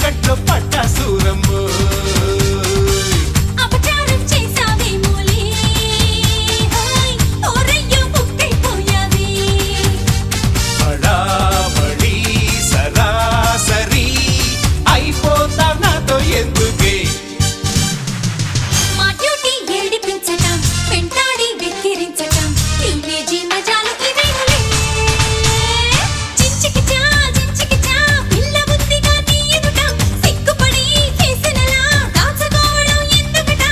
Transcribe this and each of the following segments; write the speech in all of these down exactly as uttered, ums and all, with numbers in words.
చీకట్లో పట్టా సూరమ్ము అపచారం చేసావేమోలే హోయ్ ఓరయ్యో బుక్కైపోయావే హడాబడి సరాసరి అయిపోతా నాతో ఎందుకే మా డ్యూటీ ఏడిపించటం వెంటాడి వెక్కిరించటం టీనేజీ మజాలు ఇవేనులే చించికిచా చించికిచా పిల్ల బుద్ధిగా నీ ఎదుట సిగ్గుపడి కేసినలా దాచుకోవడం ఎందుకట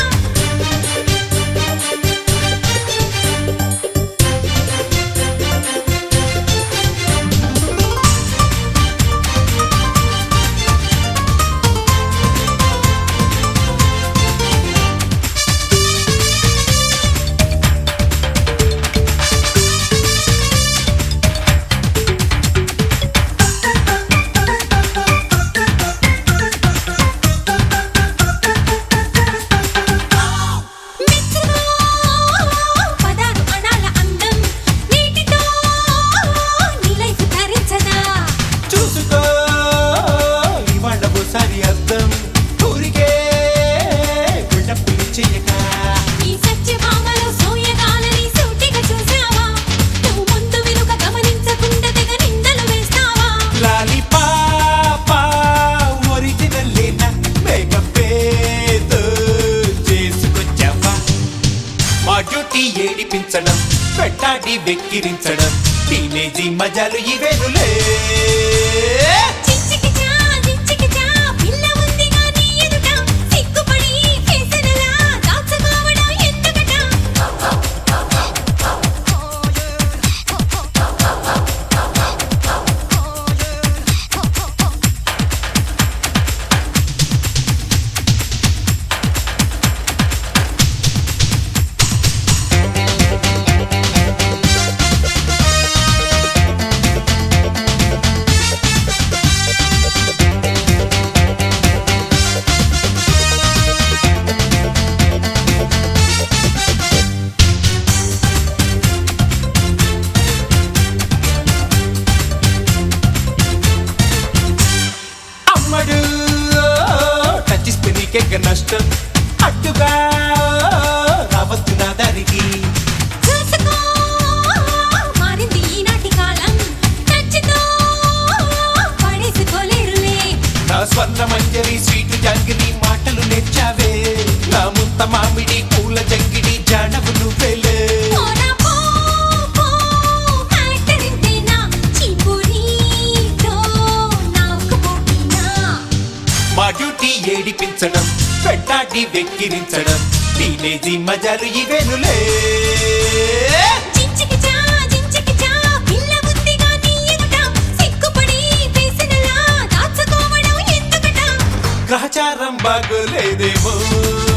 మెచ్చుకో పదారు అణాల అందం నీటితో నీ లైఫ్ ధరించదా చూసుకో ఇవాళ ఓసారి అద్దం ఊరికే గుండె చెయ్యక ఈ సత్యభామలో సోయగాలని సూటిగా చూసావా నువ్వు ముందు వెనుక గమనించకుండా తెగ నిందలు వేస్తావా లాలి పాపా ఒరిజినల్ లేనా మేకప్ ఏదో చేసుకొచ్చావా మా డ్యూటీ ఏడిపించడం పెట్టాడి వెక్కిరించడం టీనేజీ మజాలు ఇవేనులే చించికిచా చించికిచా పిల్ల ఉందిగా నీ ఎదుట సిగ్గుపడి కేసినలా దాచుకోవడం ఎందుకట అమ్మడు టచ్ ఇస్తే నీకెక్క నష్టం అడ్డుగా రావద్దు నా దారికి చూసుకో మారింది ఈనాటి కాలం నచ్చితో పడేసుకోలేరులే నా స్వర్ణ మంజరి స్వీట్ జాంగిరి మాటలు నేర్చావే నా ముంత మామిడి పూల జంగిడి జాడవు నువ్వేలే పోరా పో పో ఫ్యాక్టరీంటేనా చీపురీతో నాకు పోటీనా మా డ్యూటీ ఏడిపించడం పెట్టాడి వెక్కిరించడం టీనేజీ మజాలు ఇవేనులే చించికిచా చించికిచా పిల్ల బుద్ధిగా నీ ఎదుట సిగ్గుపడి వేసినలా దాచుకోవడం ఎందుకట గ్రహచారం బాగోలేదేమో